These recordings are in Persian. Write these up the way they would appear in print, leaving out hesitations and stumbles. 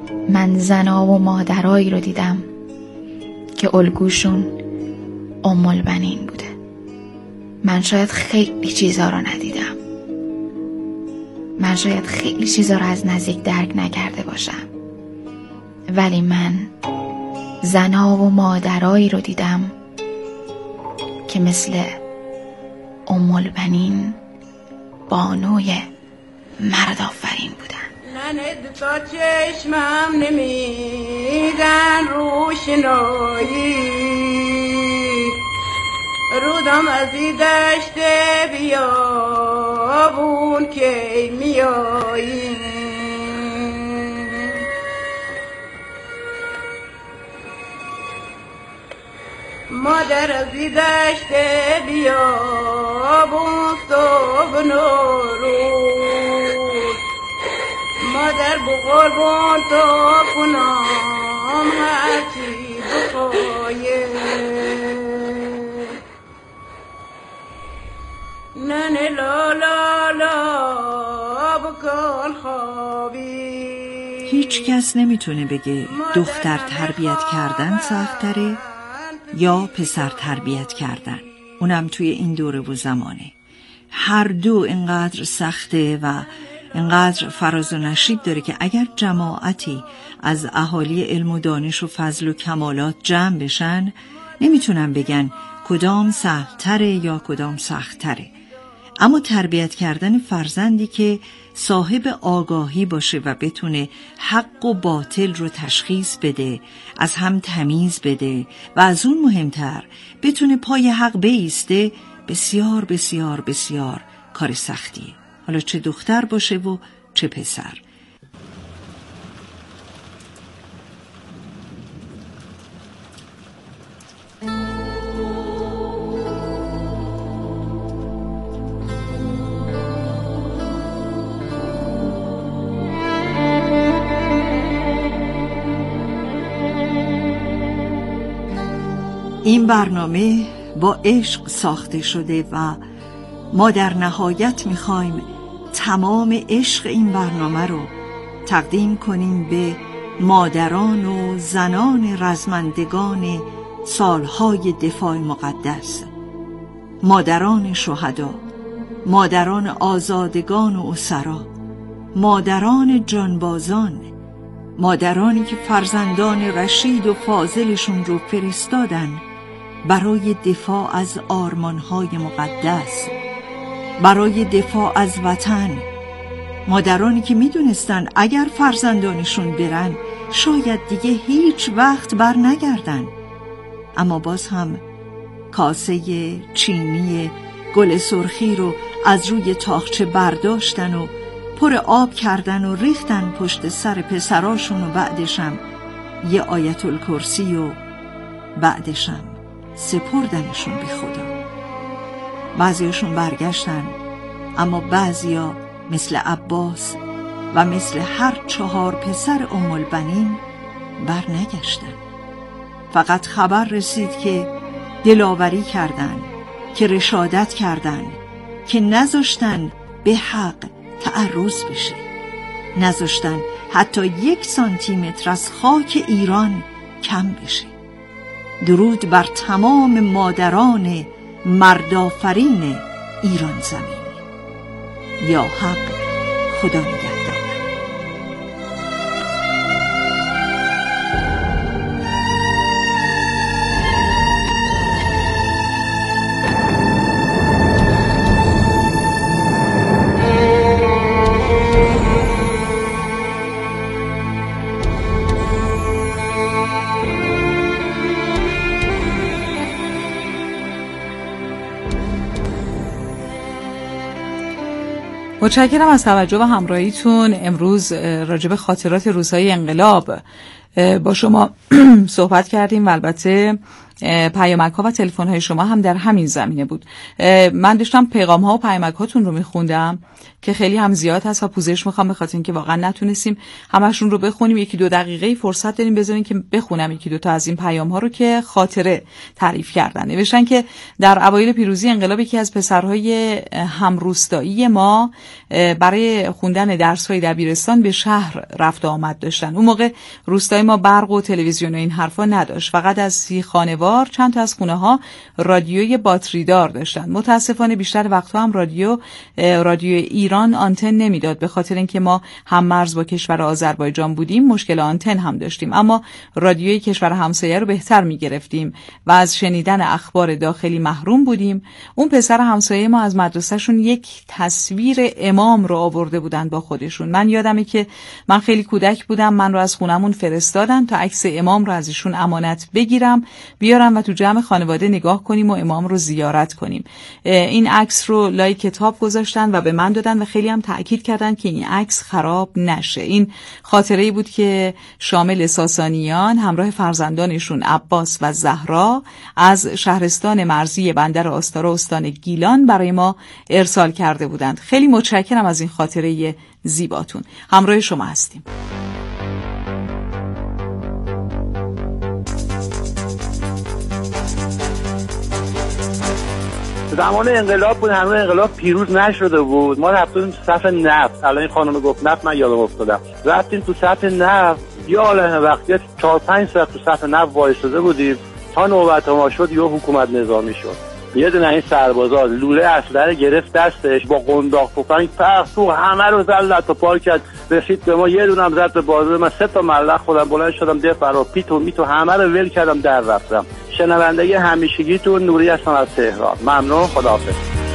من زنا و مادرایی رو دیدم که الگوشون ام البنین بوده. من شاید خیلی چیزا رو ندیدم، من شاید خیلی چیزا رو از نزدیک درک نکرده باشم، ولی من زنا و مادرایی رو دیدم که مثل ام البنین بانوی مرد آفرین بودن. نند تا چشمم نمیدن روشنایی، رودم از این دشت بیابون که میایی، مادر از این دشت بیابون صبح نوروز، مادر بقربان تو کنم هرچی بخواید، ننه لا لا لا بکن خوابی. هیچ کس نمیتونه بگه دختر تربیت کردن سخت‌تره یا پسر تربیت کردن، اونم توی این دوره و زمانه. هر دو اینقدر سخته و اینقدر فراز و نشیب داره که اگر جماعتی از اهالی علم و دانش و فضل و کمالات جمع بشن نمیتونن بگن کدام سهل‌تره یا کدام سخت‌تره. اما تربیت کردن فرزندی که صاحب آگاهی باشه و بتونه حق و باطل رو تشخیص بده، از هم تمیز بده و از اون مهمتر بتونه پای حق بایسته، بسیار بسیار بسیار کار سختیه، حالا چه دختر باشه و چه پسر. این برنامه با عشق ساخته شده و ما در نهایت میخوایم تمام عشق این برنامه رو تقدیم کنیم به مادران و زنان رزمندگان سالهای دفاع مقدس، مادران شهدا، مادران آزادگان و اسرا، مادران جانبازان، مادرانی که فرزندان رشید و فاضلشون رو فرستادن برای دفاع از آرمانهای مقدس، برای دفاع از وطن، مادرانی که میدونستن اگر فرزندانشون برن شاید دیگه هیچ وقت بر نگردن، اما باز هم کاسه چینی گل سرخی رو از روی تاقچه برداشتن و پر آب کردن و ریختن پشت سر پسراشون و بعدشم یه آیت الکرسی و بعدشم سپردنشون بی خدا. بعضیاشون برگشتن، اما بعضیا مثل عباس و مثل هر 4 پسر ام البنین برنگشتن. فقط خبر رسید که دلاوری کردن، که رشادت کردن، که نذاشتن به حق تعرض بشه، نذاشتن حتی 1 سانتیمتر از خاک ایران کم بشه. درود بر تمام مادران مردآفرین ایران زمین. یا حق خدا نگهدار. متشکرم از توجه و همراهیتون. امروز راجع به خاطرات روزهای انقلاب با شما صحبت کردیم و البته پیامک‌ها و تلفن‌های شما هم در همین زمینه بود. من داشتم پیغام‌ها و پیامک‌هاتون رو می‌خوندم که خیلی هم زیاد هست و پوزش می‌خوام، به خاطر اینکه واقعا نتونستیم همشون رو بخونیم. 1-2 دقیقه فرصت داریم، بذارین که بخونم 1-2 تا از این پیام‌ها رو که خاطره تعریف کردن. نوشتن که در اوایل پیروزی انقلاب یکی از پسرهای همروستایی ما برای خوندن درس‌های دبیرستان به شهر رفت و آمد داشتن. اون موقع روستای ما برق و تلویزیون و این حرفا نداشت، فقط از 30 خانوار چند تا از خونه‌ها رادیوی باتری دار داشتن. متاسفانه بیشتر وقتها هم رادیو ایران آنتن نمیداد، به خاطر اینکه ما هم مرز با کشور آذربایجان بودیم، مشکل آنتن هم داشتیم، اما رادیوی کشور همسایه رو بهتر میگرفتیم و از شنیدن اخبار داخلی محروم بودیم. اون پسر همسایه ما از مدرسهشون یک تصویر امام رو آورده بودن با خودشون. من یادمه که من خیلی کودک بودم، من رو از خونمون فرستادن تا عکس امام رو از ایشون امانت بگیرم بیارم و تو جمع خانواده نگاه کنیم و امام رو زیارت کنیم. این عکس رو لای کتاب گذاشتن و به من دادن و خیلی هم تأکید کردن که این عکس خراب نشه. این خاطره‌ای بود که شامل ساسانیان همراه فرزندانشون عباس و زهرا از شهرستان مرزی بندر آستارا استان گیلان برای ما ارسال کرده بودند. خیلی متشکرم از این خاطره زیباتون. همراه شما هستیم. زمان انقلاب بود، هنوز انقلاب پیروز نشده بود. ما رفتیم تو صف نفت. الان این خانم گفت نفت، من یادم افتادم. رفتیم تو صف نفت، یا الان وقتی 4-5 ساعت تو صف نفت وایساده بودیم تا نوبت ما شد یا حکومت نظامی شد. یه دونه این سربازا لوله اسلحه گرفت دستش، با قنداق تفنگ پرت تو همه رو زد تا پار کرد. رسید به ما، یه دونم زد به بازو من. 3 تا ملق خودم بلند شدم دفعه پیتو میتو همه رو ول کردم در رفتم. شنونده همیشگیتون نوری هستم از تهران. ممنون، خداحافظ.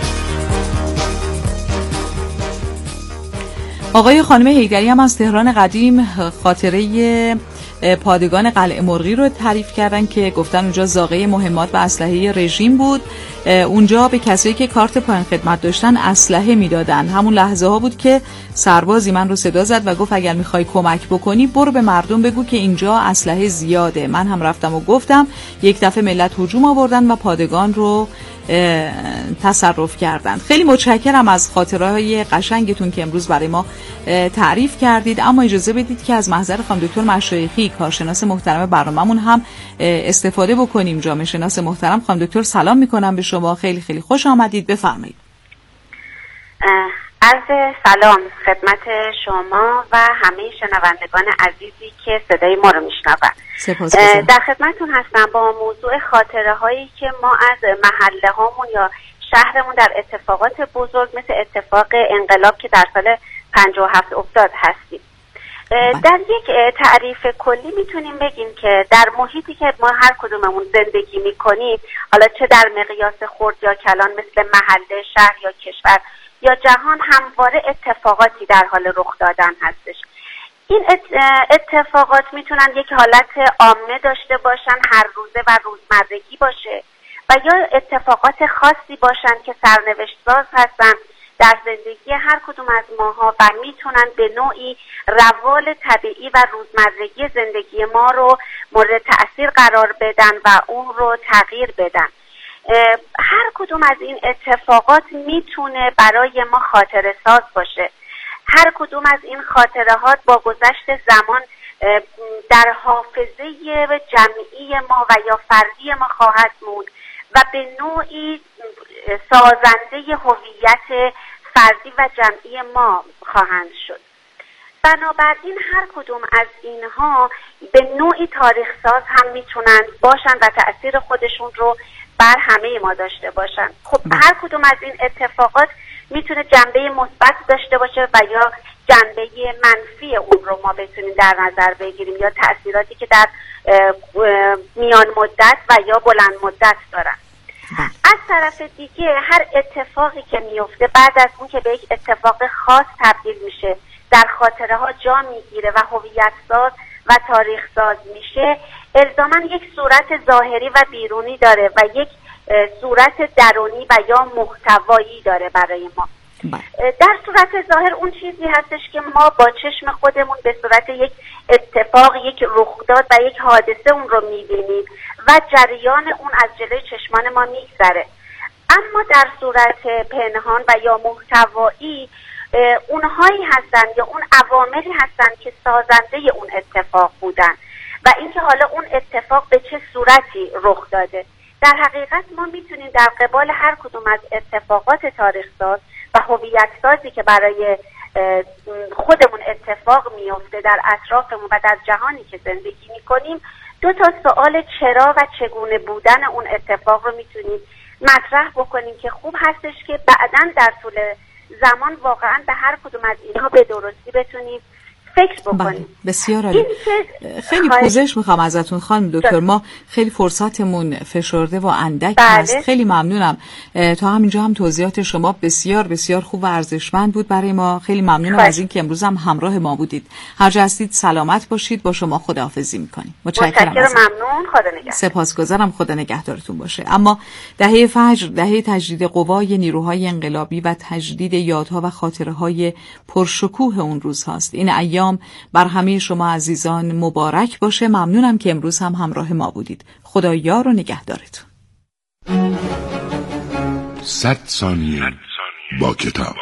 آقای خانم حیدری هم از تهران قدیم خاطره پادگان قلعه مرغی رو تعریف کردن که گفتن اونجا زاغه مهمات و اسلحه رژیم بود. اونجا به کسایی که کارت پایان خدمت داشتن اسلحه میدادن. همون لحظه ها بود که سربازی من رو صدا زد و گفت اگر میخوای کمک بکنی برو به مردم بگو که اینجا اسلحه زیاده. من هم رفتم و گفتم. یک دفعه ملت هجوم آوردن و پادگان رو تصرف کردند. خیلی متشکرم از خاطره‌های قشنگتون که امروز برای ما تعریف کردید. اما اجازه بدید که از محضر خانم دکتر مشایخی کارشناس محترم برنامه‌مون هم استفاده بکنیم. جامعه شناس محترم، خانم دکتر سلام میکنم به شما. خیلی خیلی خوش آمدید. بفرمایید. عرض سلام خدمت شما و همه شنوندگان عزیزی که صدای ما رو میشنون. در خدمتتون هستم با موضوع خاطره هایی که ما از محله هامون یا شهرمون در اتفاقات بزرگ مثل اتفاق انقلاب که در سال 57 افتاد هستیم. در یک تعریف کلی میتونیم بگیم که در محیطی که ما هر کدوممون زندگی میکنیم، حالا چه در مقیاس خرد یا کلان مثل محله، شهر یا کشور یا جهان، همواره اتفاقاتی در حال رخ دادن هستش. این اتفاقات میتونن یک حالت عامه داشته باشن، هر روزه و روزمرگی باشه، و یا اتفاقات خاصی باشن که سرنوشت ساز هستن در زندگی هر کدوم از ماها و میتونن به نوعی روال طبیعی و روزمرگی زندگی ما رو مورد تأثیر قرار بدن و اون رو تغییر بدن. هر کدوم از این اتفاقات میتونه برای ما خاطره ساز باشه. هر کدوم از این خاطرهات با گذشت زمان در حافظه جمعی ما و یا فردی ما خواهد موند و به نوعی سازنده هویت فردی و جمعی ما خواهند شد. بنابراین هر کدوم از اینها به نوعی تاریخ ساز هم میتونن باشن و تأثیر خودشون رو بر همه ما داشته باشن. خب هر کدوم از این اتفاقات میتونه جنبه مثبت داشته باشه و یا جنبه منفی اون رو ما بتونیم در نظر بگیریم، یا تأثیراتی که در میان مدت و یا بلند مدت دارن. از طرف دیگه هر اتفاقی که میفته بعد از اون که به یک اتفاق خاص تبدیل میشه، در خاطره ها جا میگیره و هویت ساز و تاریخ ساز میشه، الزاماً یک صورت ظاهری و بیرونی داره و یک صورت درونی و یا محتوایی داره برای ما. در صورت ظاهر اون چیزی هستش که ما با چشم خودمون به صورت یک اتفاق، یک رخداد و یک حادثه اون رو میبینیم و جریان اون از جلوی چشمان ما میگذره. اما در صورت پنهان و یا محتوایی اونهایی هستن یا اون عواملی هستن که سازنده اون اتفاق بودن و اینکه حالا اون اتفاق به چه صورتی رخ داده. در حقیقت ما میتونیم در قبال هر کدوم از اتفاقات تاریخ ساز و هویت سازی که برای خودمون اتفاق میفته در اطرافمون و در جهانی که زندگی میکنیم، دو تا سوال چرا و چگونه بودن اون اتفاق رو میتونیم مطرح بکنیم که خوب هستش که بعداً در طول زمان واقعاً به هر کدوم از اینها به درستی بتونیم فکر بکنیم. بسیار عالی. خیلی پوزش میخوام ازتون خانم دکتر، ما خیلی فرصتمون فشرده و اندک هست. خیلی ممنونم. تا همینجا هم توضیحات شما بسیار بسیار خوب و ارزشمند بود برای ما. خیلی ممنونم از اینکه امروز هم همراه ما بودید. هر جا هستید سلامت باشید. با شما خداحافظی میکنیم. متشکرم. ممنون. خدا نگهدار. سپاسگزارم. خدا نگهدارتون باشه. اما دهه فجر، دهه تجدید قوای نیروهای انقلابی و تجدید یادها و خاطره‌های پرشکوه اون روز هاست. این ایام بر همه شما عزیزان مبارک باشه. ممنونم که امروز هم همراه ما بودید. خدا یار و نگهدارتون. 100 ثانیه با کتاب.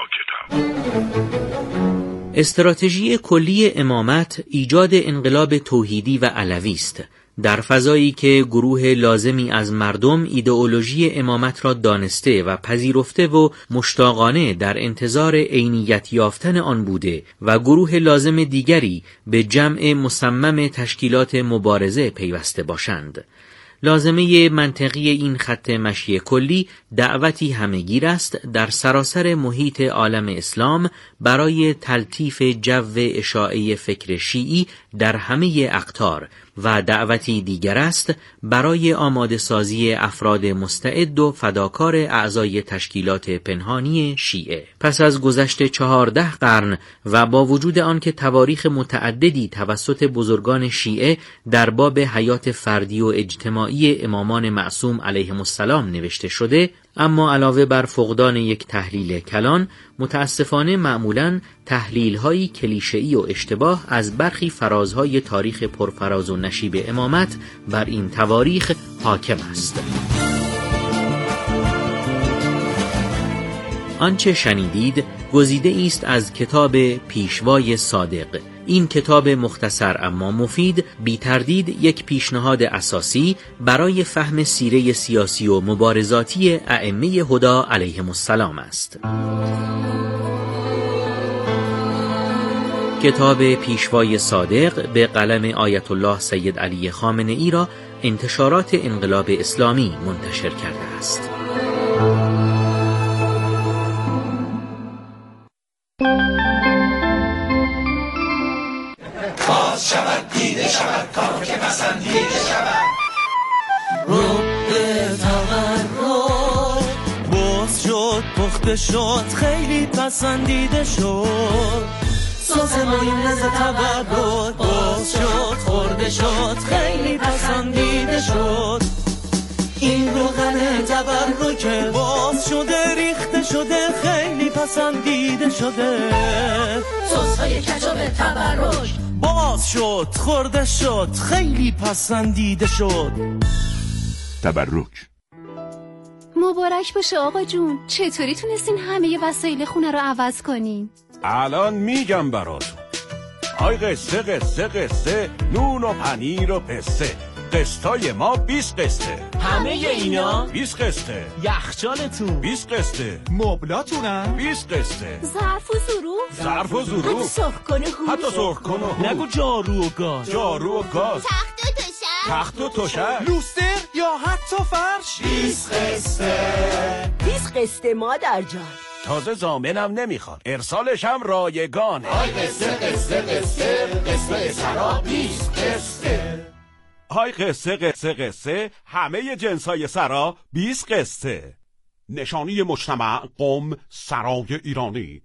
استراتژی کلی امامت ایجاد انقلاب توحیدی و علوی است. در فضایی که گروه لازمی از مردم ایدئولوژی امامت را دانسته و پذیرفته و مشتاقانه در انتظار عینیت یافتن آن بوده و گروه لازم دیگری به جمع مصمم تشکیلات مبارزه پیوسته باشند. لازمه منطقی این خط مشی کلی دعوتی همهگیر است در سراسر محیط عالم اسلام برای تلطیف جو اشاعه فکر شیعی در همه اقطار و دعوتی دیگر است برای آماده سازی افراد مستعد و فداکار اعضای تشکیلات پنهانی شیعه. پس از گذشت 14 قرن و با وجود آنکه تواریخ متعددی توسط بزرگان شیعه در باب حیات فردی و اجتماعی امامان معصوم علیهم السلام نوشته شده، اما علاوه بر فقدان یک تحلیل کلان، متاسفانه معمولاً تحلیل‌های کلیشه‌ای و اشتباه از برخی فرازهای تاریخ پرفراز و نشیب امامت بر این تواریخ حاکم است. آنچه شنیدید گزیده است از کتاب پیشوای صادق. این کتاب مختصر اما مفید بی تردید یک پیشنهاد اساسی برای فهم سیره سیاسی و مبارزاتی ائمه هدی علیهم السلام است. کتاب پیشوای صادق به قلم آیت الله سید علی خامنه‌ای را انتشارات انقلاب اسلامی منتشر کرده است. باز شود دیده شود کار که پسندیده شود رو به تورد باز شد پخته شد خیلی پسندیده شد ساز مایونز تورد باز شد خورده شد خیلی پسندیده شد این روغن تورد که باز شده ریخته شده خیلی پسندیده شده سس‌های کچاپ تورد باز شد خورده شد خیلی پسندیده شد. تبرک. مبارک باشه آقا جون. چطوری تونستین همه وسایل خونه رو عوض کنین؟ الان میگم براتون. آی قصه نون و پنیر و پسته، قسطای ما 20 قسطه. همه اینا 20 قسطه. یخچالتون 20 قسطه. مبلاتونم 20 قسطه. ظرف و ظروف حتی سرخ کنه نگو جارو و گاز تخت و تشک لوستر یا حتی فرش 20 قسطه 20 قسطه مادر جان. تازه ضامنم نمیخواد، ارسالش هم رایگانه. آی قسطه سرا 20 قسطه. های قصه همه جنسای سرا 20 قسطه. نشانی مجتمع قم سرای ایرانی.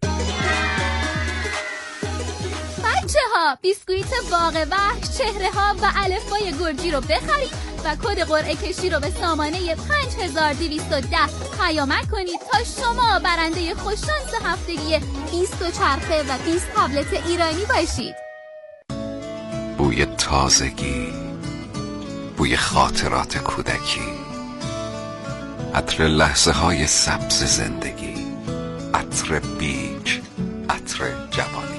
بچه ها بیسکویت باغ وحش، چهره ها و الفبای گرجی رو بخرید و کد قرعه کشی رو به سامانه 5210 پیامک کنید تا شما برنده خوششانس هفتگی 20 چرخه و 20 تبلت ایرانی باشید. بوی تازگی، بوی خاطرات کودکی، عطر لحظه های سبز زندگی، عطر بیج، عطر جوانی.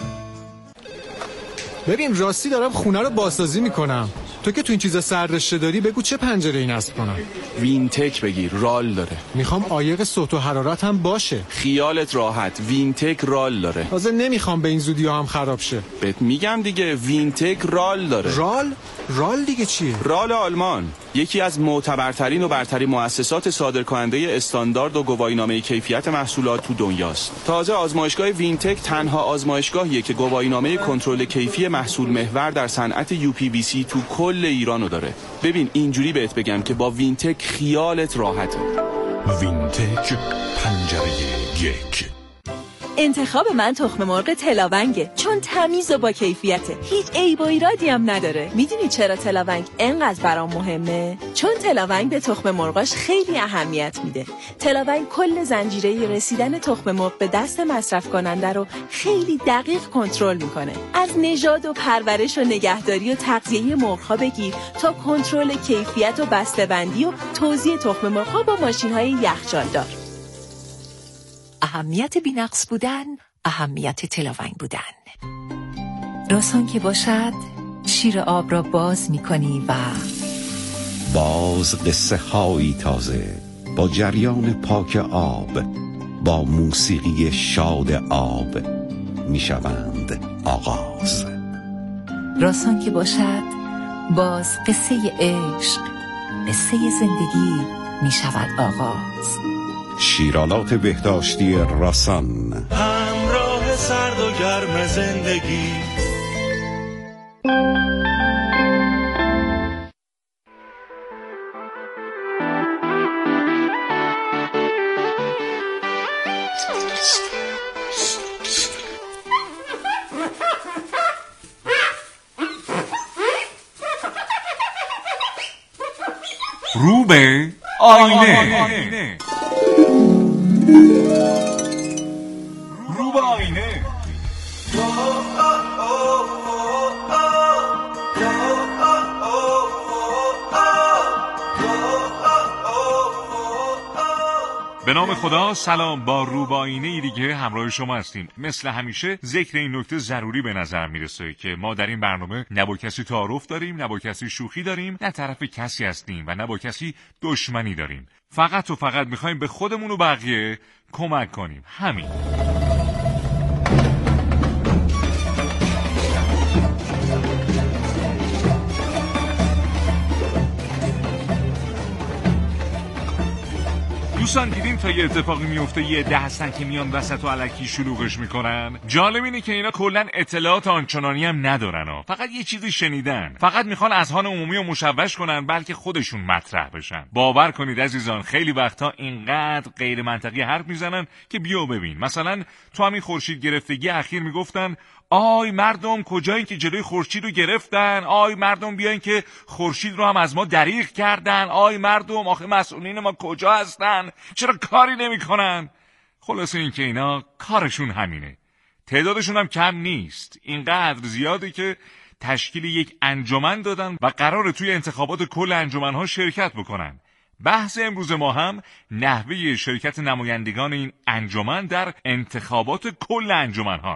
ببین راستی دارم خونه رو بازسازی میکنم. تو که تو این چیزا سررشته داری بگو چه پنجره ای نصب کنم. وینتک بگیر، رال داره. میخوام عایق صوت و حرارت هم باشه. خیالت راحت، وینتک رال داره. تازه نمیخوام به این زودی هم خراب شه. بهت میگم دیگه، وینتک رال داره. رال دیگه چیه؟ رال آلمان، یکی از معتبرترین و برترین مؤسسات صادرکننده استاندارد و گواهینامه کیفیت محصولات تو دنیاست. تازه آزمایشگاه وینتک تنها آزمایشگاهیه که گواهینامه کنترل کیفی محصول محور در صنعت UPVC تو کل ایرانو داره. ببین اینجوری بهت بگم که با وینتک خیالت راحته. وینتک پنجره یک. انتخاب من تخم مرغ تلاونگه، چون تمیز و با کیفیته، هیچ عیب و ایرادی هم نداره. میدونی چرا تلاونگ انقدر برام مهمه؟ چون تلاونگ به تخم مرغاش خیلی اهمیت میده. تلاونگ کل زنجیره رسیدن تخم مرغ به دست مصرف کننده رو خیلی دقیق کنترل میکنه. از نژاد و پرورش و نگهداری و تغذیه مرغ‌ها بگیر تا کنترل کیفیت و بسته‌بندی و توزیع تخم مرغ‌ها با ماشین‌های یخچالدار. اهمیت بی‌نقص بودن، اهمیت تلاونگ بودن. راسان که باشد شیر آب را باز می‌کنی و باز قصه هایی تازه با جریان پاک آب، با موسیقی شاد آب میشوند آغاز. راسان که باشد باز قصه عشق، قصه زندگی میشود آغاز. شیرالات بهداشتی راسان، همراه سرد و گرم زندگی. رو به آینه. رو به آینه. به نام خدا، سلام. با رو به آینه دیگه همراه شما هستیم. مثل همیشه ذکر این نکته ضروری به نظر میرسه که ما در این برنامه نه با کسی تعارف داریم، نه با کسی شوخی داریم، نه طرف کسی هستیم و نه با کسی دشمنی داریم. فقط و فقط میخوایم به خودمون و بقیه کمک کنیم. همین. دوستان دیدین تا یه اتفاقی میفته یه عده هستن که میان وسط و الکی شلوغش میکنن. جالب اینه که اینا کلن اطلاعات آنچنانی هم ندارن فقط یه چیزی شنیدن، فقط میخوان اذهان عمومی رو مشوش کنن بلکه خودشون مطرح بشن. باور کنید عزیزان خیلی وقتا اینقدر غیر منطقی حرف میزنن که بیا ببین. مثلا تو همین خورشید گرفتگی اخیر میگفتن آی مردم کجایین که جلوی خورشید رو گرفتن، آی مردم بیاین که خورشید رو هم از ما دریغ کردن، آی مردم آخه مسئولین ما کجا هستن، چرا کاری نمی‌کنن؟ خلاصه این که اینا کارشون همینه. تعدادشون هم کم نیست، اینقدر زیاده که تشکیل یک انجمن دادن و قراره توی انتخابات کل انجمن‌ها شرکت بکنن. بحث امروز ما هم نحوه شرکت نمایندگان این انجمن در انتخابات کل انجمن‌ها.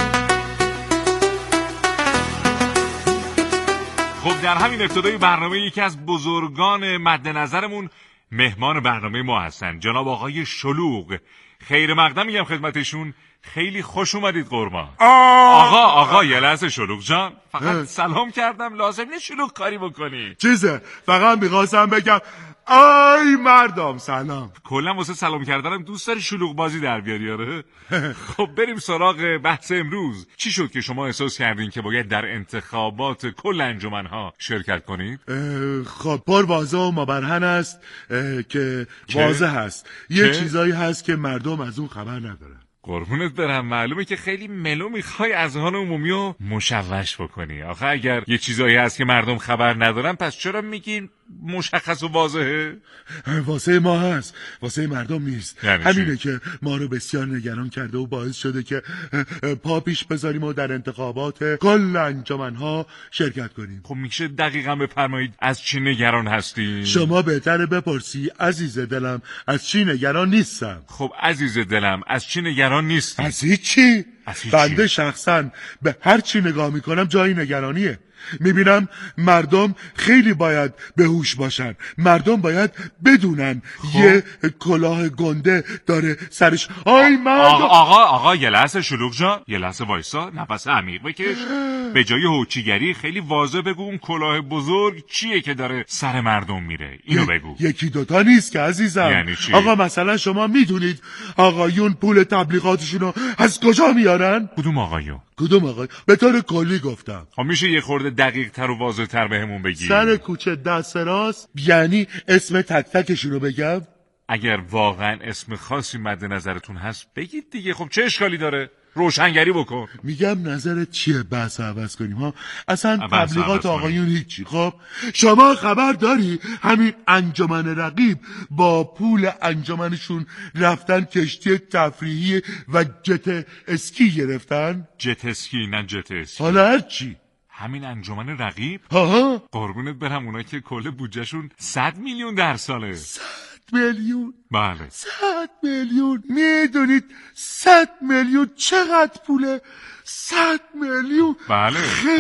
خب در همین ابتدای برنامه یکی از بزرگان مد نظرمون مهمان برنامه ما هستن، جناب آقای شلوغ. خیر مقدم میگم خدمتشون. خیلی خوش اومدید قربان. آقا یه لحظه شلوغ جان، فقط سلام کردم، لازم نیست شلوغ کاری بکنی. چیزه فقط میخواستم بگم آی مردم سلام. کلا واسه سلام کردنم دوست داری شلوغ بازی در بیاری؟ آره. خب بریم سراغ بحث امروز. چی شد که شما احساس کردین که باید در انتخابات کل انجمن‌ها شرکت کنید؟ خب پر واضح و مبرهن است که واضح هست یه چیزایی هست که مردم از اون خبر ندارن. قربونت برم، معلومه که خیلی ملو میخوای اذهان عمومی رو مشوش بکنی. آخه اگر یه چیزایی هست که مردم خبر ندارن پس چرا میگین مشخص و واضحه؟ واسه ما هست، واسه مردم نیست. یعنی همینه که ما رو بسیار نگران کرده و باعث شده که پا پیش بذاریم و در انتخابات کل انجمنها شرکت کنیم. خب میشه دقیقاً بفرمایید از چی نگران هستی؟ شما بهتره بپرسی عزیز دلم از چی نگران نیستم. خب عزیز دلم از چی نگران نیستی؟ از هیچی. بنده شخصا به هر چی نگاه میکنم جایی نگرانیه. میبینم مردم خیلی باید به هوش باشن. مردم باید بدونن یه کلاه گنده داره سرش. آی مردم. آقا یه لحظه شلوغ جان، یه لحظه وایسا، نفس عمیق بکش. به جای هوچیگری خیلی واضح بگو اون کلاه بزرگ چیه که داره سر مردم میره. اینو بگو. یکی دوتا نیست که عزیزم. یعنی چی؟ آقا مثلا شما میدونید آقایون پول تبلیغاتشونو از کجا میارن؟ کدوم آقایون؟ به طور کلی گفتم. خب میشه یه خورده دقیق تر و واضح تر بهمون بگی؟ سر کوچه دست راست، یعنی اسم تک تکشون رو بگم؟ اگر واقعا اسم خاصی مد نظرتون هست بگید دیگه. خب چه اشکالی داره؟ روشنگری بکن. میگم نظرت چیه؟ بحث عوض کنیم ها. اصلا تبلیغات آقایون هیچی. خب شما خبر داری همین انجمن رقیب با پول انجمنشون رفتن کشتی تفریحی و جت اسکی گرفتن؟ جت اسکی نه جت اسکی. حالا هر چی. همین انجمن رقیب؟ ها قربونت برم اونا که کل بودجهشون 100 میلیون در ساله. 100 میلیون؟ بله 100 میلیون. میدونید 100 میلیون چقدر پوله؟ 100 میلیون. بله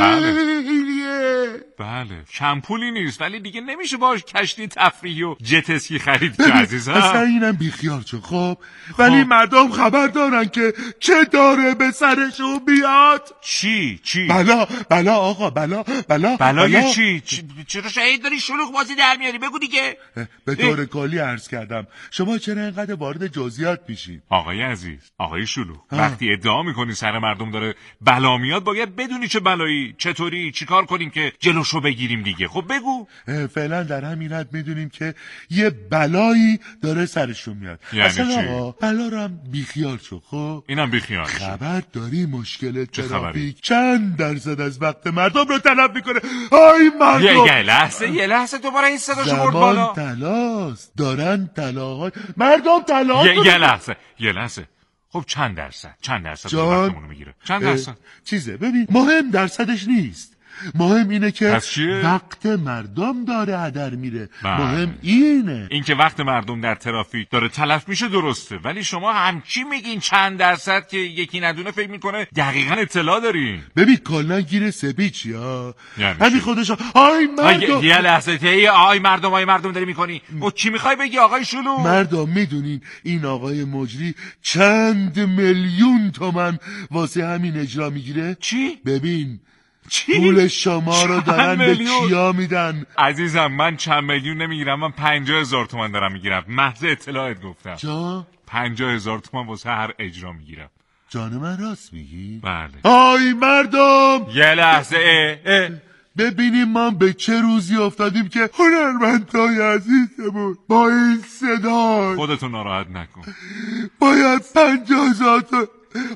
خیلیه. بله کم پولی نیست، ولی دیگه نمیشه باش کشتی تفریحی و جت اسکی خرید که عزیزم. اصلا اینم بیخیال شو. خب ولی مردم خبر دارن که چه داره به سرشون بیاد. چی؟ بلا آقا بلای چی؟ چرا شهید داری شلوغ بازی در میاری؟ بگو دیگه. به طور کلی عرض کردم. شما چرا اینقدر وارد جزئیات میشین؟ آقای عزیز، آقای شلوغ، وقتی ادعا میکنی سر مردم داره بلا میاد باید بدونی چه بلایی، چطوری، چیکار کنیم که جلوشو بگیریم دیگه. خب بگو. فعلا در همین حد میدونیم که یه بلایی داره سرشون میاد. یعنی اصلا آقا بلا رو هم بیخیال شو. خب اینم بیخیال. خبر داری مشکل ترافیک چند درصد از وقت مردم رو تلف میکنه؟ آی مردم یه لحظه دوباره این صداشو برد بالا. تلاست دارن طلاقات مردم طلاق. یه لحظه. خب چند درصد وقتمونو میگیره؟ چند درصد؟ چیزه ببین مهم درصدش نیست. مهم اینه که وقت مردم داره هدر میره. مهم اینه. این که وقت مردم در ترافیک داره تلف میشه درسته، ولی شما همچی میگین چند درصد که یکی ندونه فکر میکنه دقیقاً اطلاع دارین. ببین کلا گیر سپیچی ها. همین خودش. آی مردم. یه لحظه آی مردم داری میکنی. او چی میخوای بگی آقای شلوغ؟ مردم میدونین این آقای مجری چند میلیون تومن واسه همین اجرا میگیره؟ چی؟ ببین پول شما رو دارن به کیا میدن؟ عزیزم من چند میلیون نمیگیرم، من 50,000 تومان دارم میگیرم. محض اطلاعت گفتم. 50,000 تومان واسه هر اجرا میگیرم. جان من راست میگی؟ بله. آی مردم یه لحظه ببینیم ما به چه روزی افتادیم که هنرمندای عزیزمون با این صدا خودتون ناراحت نکن باید 50,000 تا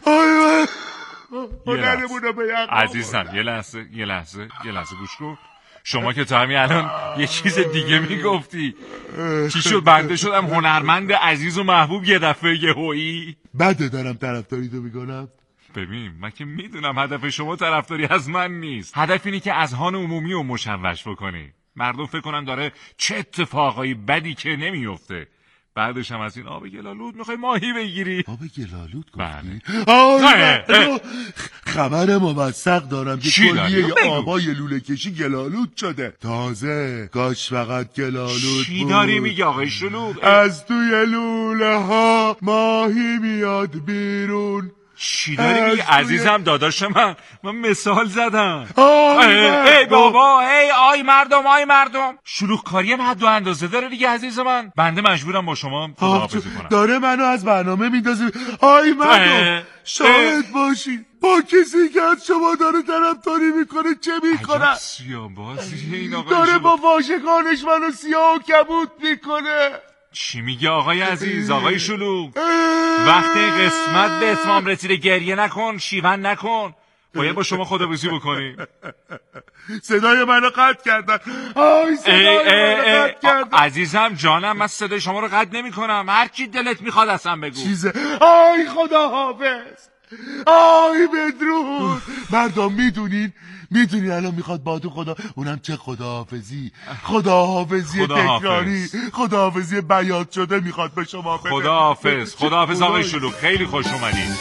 عزیزم یه لحظه گوش کن. شما که تا همین الان یه چیز دیگه میگفتی. چی شد؟ بنده شدم هنرمند عزیز و محبوب یه دفعه یهویی؟ بده دارم طرفداری تو میکنم. ببین من که میدونم هدف شما طرفداری از من نیست. هدف اینه که اذهان عمومی رو مشوش بکنی. مردم فکر کنن داره چه اتفاقایی بدی که نمیفته. بعدش هم از این آب گلالود میخوای ماهی بگیری. آب گلالود گفتی؟ بله. خبر موثق دارم که کلیه آبای لوله کشی گلالود شده. تازه کاش فقط گلالود چی داری میگی آقای شلوغ؟ از توی لوله ها ماهی میاد بیرون. چی داری میگی عزیزم داداش من مثال زدم. ای بابا آی مردم شلوغ کاری هم حد و اندازه داره دیگه عزیز من. بنده مجبورم با شما خداحافظی کنم. داره منو از برنامه میندازه. آی مردم شاهد باشی با کسی که از شما داره طرفداری میکنه چه میکنه؟ عجب سیاه‌بازیه این آقای داره با واشگانش منو سیاه و کبود میکنه. چی میگه آقای عزیز؟ آقای شلوغ وقتی قسمت به اتمام رسیده گریه نکن، شیون نکن. باید با شما خداحافظی بکنیم. صدای منو قطع کردن. آی صدای منو قطع کردن. عزیزم جانم، من صدای شما رو قطع نمی کنم، هر چی دلت میخواد اصلا بگو. چیزه. آی خداحافظ، آی بدرود. مردم میدونین الان میخواد با تو خدا، اونم چه خداحافظی تکراری، خداحافظی بیات شده میخواد به شما بده. خداحافظ آقای شلوغ، خیلی خوش اومدین.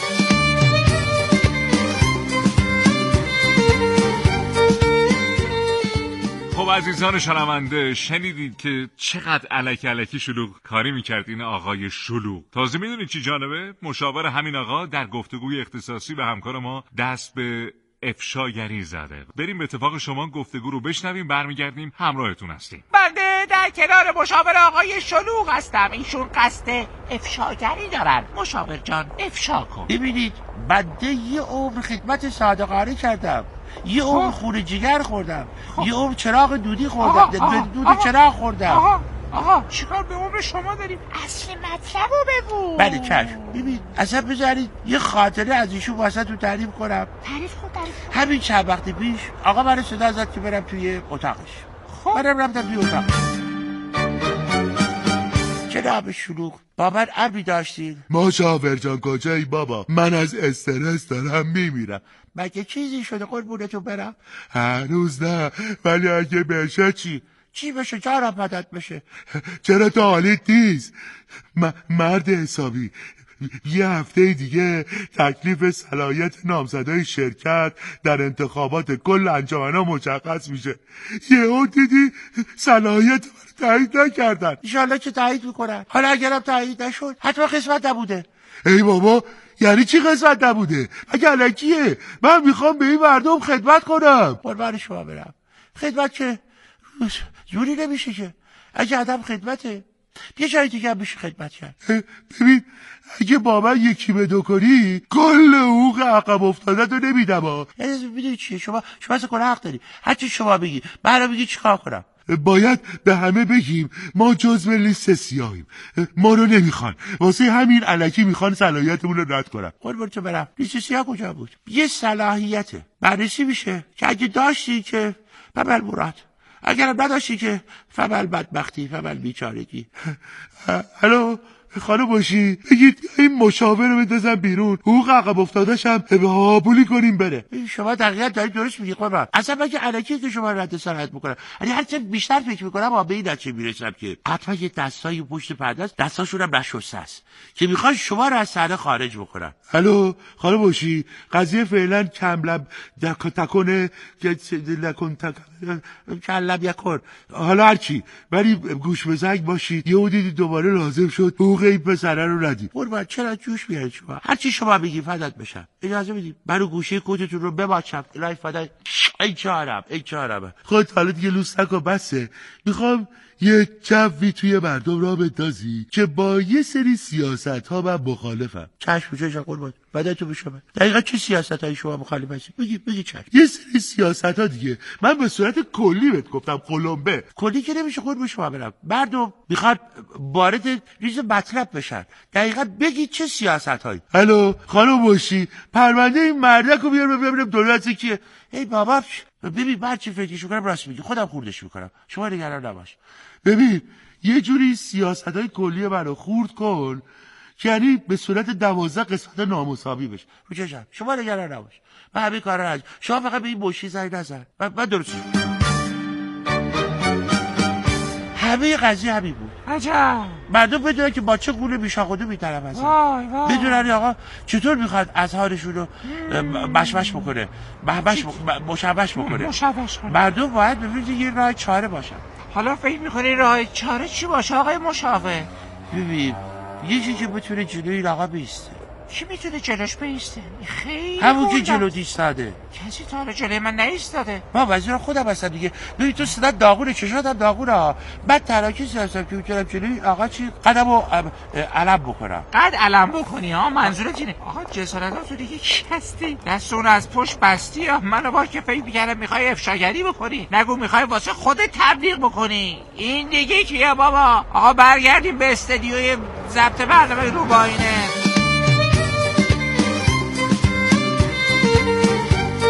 خب عزیزان شنونده، شنیدید که چقدر الکی شلوغ کاری میکرد این آقای شلوغ. تازه میدونید چی جانبه؟ مشاور همین آقا در گفتگوی اختصاصی به همکار ما دست به افشاگری زده. بریم به اتفاق شما گفتگو رو بشنویم، برمیگردیم همراهتون هستیم. بنده در کنار مشاور آقای شلوغ هستم. ایشون قصد افشاگری دارن. مشاور جان افشا کن. ببینید بنده یه عمر خدمت صادقانه کردم، یه عمر خون جگر خوردم، یه عمر چراغ دودی خوردم، دود چراغ خوردم. آقا چیکار به عمر شما داریم؟ اصل مطلب رو بگو. بله چشم. ببین اصلا بذارید یه خاطره از ایشون واسه تو تعریف کنم. تعریف کن. همین چند وقت پیش آقا من صدا زد که برم توی اتاقش. منم رفتم توی اتاقش. جناب شلوغ، با من امری داشتین؟ مشاور جان کجایی بابا؟ من از استرس دارم میمیرم. مگه چیزی شده قربونتون برم؟ هنوز نه، ولی اگه بشه چی بشه؟ جانم مدد بشه. چرا تا حالیت نیست؟ مرد حسابی، یه هفته دیگه تکلیف صلاحیت نامزدای شرکت در انتخابات کل انجمن‌ها مشخص میشه. یهو دیدی صلاحیت رو تایید نکردن. انشالله که تایید میکنن. حالا اگرم تایید نشد حتما قسمت نبوده. ای بابا، یعنی چی قسمت نبوده؟ مگه الکیه؟ من میخوام به این مردم خدمت کنم. قربان شما برم. خدمت که جوری نمیشه که. اگه آدم خدمته یه جایی دیگه هم بشه خدمت کرد. ببین اگه با من یکی به دو کنی کل حقوق عقب افتاده تو نمیدم ها. یعنی میدونی چیه؟ شما اصلا کنه حق داری. هرچی شما بگی برای بگی چیکار کنم. باید به همه بگیم ما جزو لیست سیاهیم، ما رو نمیخوان، واسه همین الکی میخوان صلاحیتمون رو رد کنن. قربون تو برم. لیست سیاه کجا بود؟ یه صلاحیته بررسی میشه که اگه داشتی که فبل مراد، اگرم نداشتی که فبل بدبختی، فبل بیچارگی. الو خانم باشی بگید این مشاور رو بندازم بیرون، حقوق عقب افتاده‌شم به هابولی کنیم بره. شما دقیقاً دارید درست میگی قربان. اصلا مگه الکی که شما رد صلاحیت میکنن. یعنی هرچه بیشتر فکر میکنم به این نتیجه میرسم که حتما یه دستای پشت پرده است، دستاشون هم نشسته است که میخوان شما رو از صحنه خارج بکنن. الو خانم باشی، قضیه فعلا کم لب تکونه کلم یکن، حالا هرچی، ولی گوش به زنگ باشید. یهو دیدی دوباره لازم شد حقوق این پسره رو ردید. قربان چرا جوش میارید شما؟ هرچی شما بگی فدات بشم. اجازه بدید منو گوشه کتتون رو بباچم. الهی فدای ای چهارم. خود حالا دیگه لوس نکن بسه. میخوام یه جوی توی مردم را بندازی که با یه سری سیاست ها من مخالفم. چشم چشم قربان. بعد تو بشم. دقیقاً چه سیاست هایی شما مخالف هستید؟ بگی چشم. یه سری سیاست ها دیگه من به صورت کلی بهت گفتم. قلمبه کلی که نمیشه قربون شما برم. مردم میخواد وارد ریز مطلب بشن. دقیقاً بگی چه سیاست هایی. الو خانم باشی، پرونده این مردک رو بیار ببینم دولت کیه. ای بابا ببین بعد چه فکرشو کنم راست میگی، خودم خوردش میکنم، شما نگران نباش. ببین یه جوری سیاست‌های کلی منو خورد کن یعنی به صورت 12 قسمت نامساوی بشه. رو چشم شما نگران نباش، من همین کارا رو شما فقط به این بوشی زنگ نزن. من درست همه قضیه همین بود. عجب. مردم بدونن که با چه قول بیشاخوده بی‌طرف هستن. بدونن آقا چطور میخواد اظهارشون رو مشمش بکنه، مشوش بکنه. مردم باید ببینید یه راه چاره باشه. حالا فکر می‌کنی راه چاره چی باشه آقای مشاور؟ ببین یکی که بتونه جلوی آقا بیسته. کی میتونه جلوش بیسته؟ خیلی همون که جلو ایستاده. کسی تا حالا جلوی من نایستاده. ما وزیر خودم هستم دیگه. ببین تو صدا داغونه، چشاتم داغونه. بعد تراکیز هستم که میتونم جلوی آقا چی قدمو علم بکنم. قد علم بکنی ها؟ منظورت اینه؟ آقا جسارتا تو دیگه کی هستی؟ دستون از پشت بستی ها؟ منو با که فکر می‌کردم می‌خوای افشاگری بکنی. نگو می‌خوای واسه خودت تبلیغ بکنی. این دیگه کیه بابا؟ آقا برگردیم به استدیوی ضبط برنامه روباینه.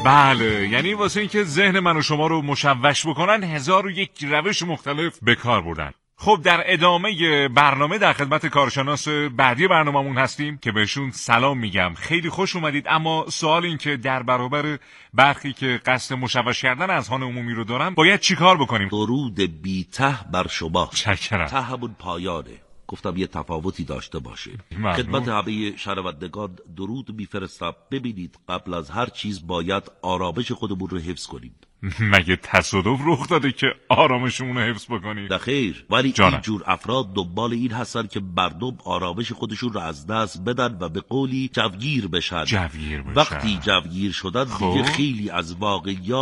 بله، یعنی واسه اینکه ذهن من و شما رو مشوش بکنن 1001 روش مختلف به کار بردن. خب در ادامه برنامه در خدمت کارشناس بعدی برنامه‌مون هستیم که بهشون سلام میگم. خیلی خوش اومدید. اما سوال این که در برابر برخی که قصد مشوش کردن اذهان عمومی رو دارن باید چیکار بکنیم؟ درود بی ته بر شما. چکرم. ته همون پایانه. گفتم یه تفاوتی داشته باشه. ممنون. خدمت همه شنوندگان درود میفرستم. ببینید قبل از هر چیز باید آرامش خودمون رو حفظ کنیم. مگه تصادف رخ داده که آرامشمون رو حفظ بکنید؟ نه خیر، ولی اینجور افراد دنبال این هستن که مردم آرامش خودشون رو از دست بدن و به قولی جوگیر بشن. جوگیر بشن. وقتی جوگیر شدن دیگه خیلی از واقعیات